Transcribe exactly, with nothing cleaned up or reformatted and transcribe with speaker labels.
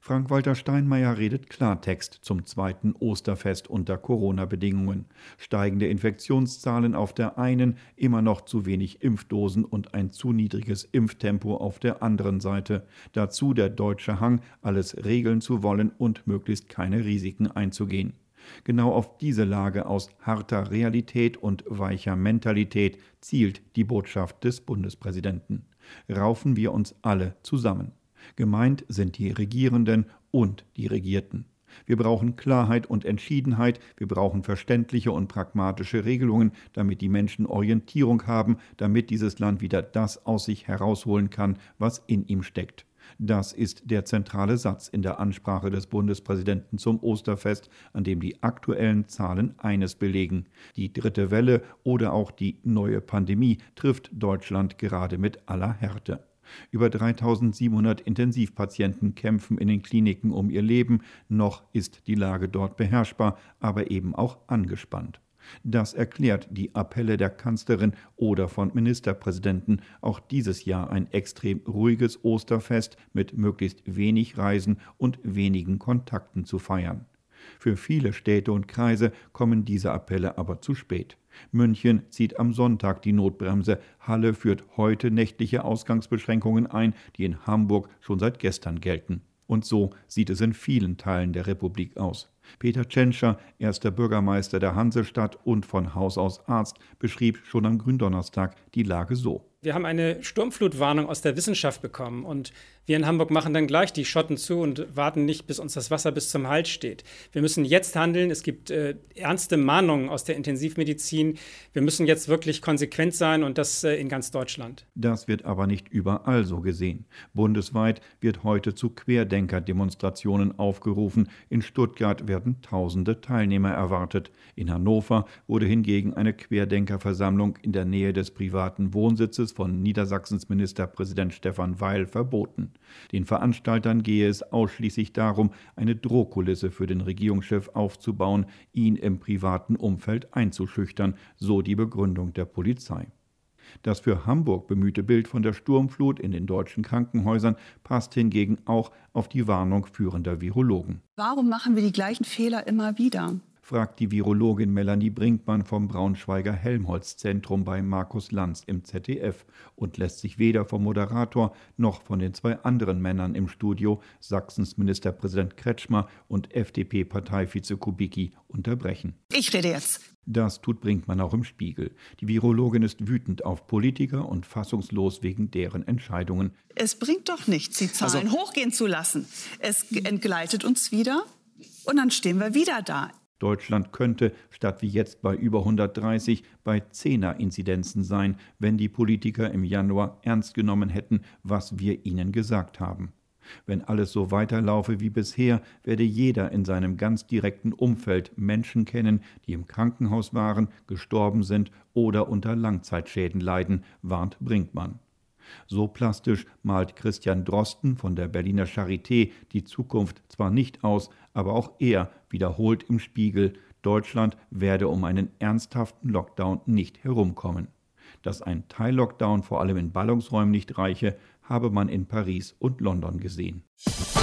Speaker 1: Frank-Walter Steinmeier redet Klartext zum zweiten Osterfest unter Corona-Bedingungen. Steigende Infektionszahlen auf der einen, immer noch zu wenig Impfdosen und ein zu niedriges Impftempo auf der anderen Seite. Dazu der deutsche Hang, alles regeln zu wollen und möglichst keine Risiken einzugehen. Genau auf diese Lage aus harter Realität und weicher Mentalität zielt die Botschaft des Bundespräsidenten. Raufen wir uns alle zusammen. Gemeint sind die Regierenden und die Regierten. Wir brauchen Klarheit und Entschiedenheit, wir brauchen verständliche und pragmatische Regelungen, damit die Menschen Orientierung haben, damit dieses Land wieder das aus sich herausholen kann, was in ihm steckt. Das ist der zentrale Satz in der Ansprache des Bundespräsidenten zum Osterfest, an dem die aktuellen Zahlen eines belegen: Die dritte Welle oder auch die neue Pandemie trifft Deutschland gerade mit aller Härte. Über dreitausendsiebenhundert Intensivpatienten kämpfen in den Kliniken um ihr Leben. Noch ist die Lage dort beherrschbar, aber eben auch angespannt. Das erklärt die Appelle der Kanzlerin oder von Ministerpräsidenten, auch dieses Jahr ein extrem ruhiges Osterfest mit möglichst wenig Reisen und wenigen Kontakten zu feiern. Für viele Städte und Kreise kommen diese Appelle aber zu spät. München zieht am Sonntag die Notbremse, Halle führt heute nächtliche Ausgangsbeschränkungen ein, die in Hamburg schon seit gestern gelten. Und so sieht es in vielen Teilen der Republik aus. Peter Tschentscher, erster Bürgermeister der Hansestadt und von Haus aus Arzt, beschrieb schon am Gründonnerstag die Lage so.
Speaker 2: Wir haben eine Sturmflutwarnung aus der Wissenschaft bekommen und wir in Hamburg machen dann gleich die Schotten zu und warten nicht, bis uns das Wasser bis zum Hals steht. Wir müssen jetzt handeln. Es gibt äh, ernste Mahnungen aus der Intensivmedizin. Wir müssen jetzt wirklich konsequent sein und das äh, in ganz Deutschland.
Speaker 1: Das wird aber nicht überall so gesehen. Bundesweit wird heute zu Querdenker-Demonstrationen aufgerufen. In Stuttgart werden tausende Teilnehmer erwartet. In Hannover wurde hingegen eine Querdenkerversammlung in der Nähe des privaten Wohnsitzes von Niedersachsens Ministerpräsident Stefan Weil verboten. Den Veranstaltern gehe es ausschließlich darum, eine Drohkulisse für den Regierungschef aufzubauen, ihn im privaten Umfeld einzuschüchtern, so die Begründung der Polizei. Das für Hamburg bemühte Bild von der Sturmflut in den deutschen Krankenhäusern passt hingegen auch auf die Warnung führender Virologen.
Speaker 3: Warum machen wir die gleichen Fehler immer wieder?
Speaker 1: Fragt die Virologin Melanie Brinkmann vom Braunschweiger Helmholtz-Zentrum bei Markus Lanz im Z D F und lässt sich weder vom Moderator noch von den zwei anderen Männern im Studio, Sachsens Ministerpräsident Kretschmer und F D P-Parteivize Kubicki, unterbrechen.
Speaker 3: Ich rede jetzt.
Speaker 1: Das tut Brinkmann auch im Spiegel. Die Virologin ist wütend auf Politiker und fassungslos wegen deren Entscheidungen.
Speaker 3: Es bringt doch nichts, die Zahlen also hochgehen zu lassen. Es entgleitet uns wieder und dann stehen wir wieder da.
Speaker 1: Deutschland könnte statt wie jetzt bei über hundertdreißig bei Zehner-Inzidenzen sein, wenn die Politiker im Januar ernst genommen hätten, was wir ihnen gesagt haben. Wenn alles so weiterlaufe wie bisher, werde jeder in seinem ganz direkten Umfeld Menschen kennen, die im Krankenhaus waren, gestorben sind oder unter Langzeitschäden leiden, warnt Brinkmann. So plastisch malt Christian Drosten von der Berliner Charité die Zukunft zwar nicht aus, aber auch er wiederholt im Spiegel, Deutschland werde um einen ernsthaften Lockdown nicht herumkommen. Dass ein Teil-Lockdown vor allem in Ballungsräumen nicht reiche, habe man in Paris und London gesehen.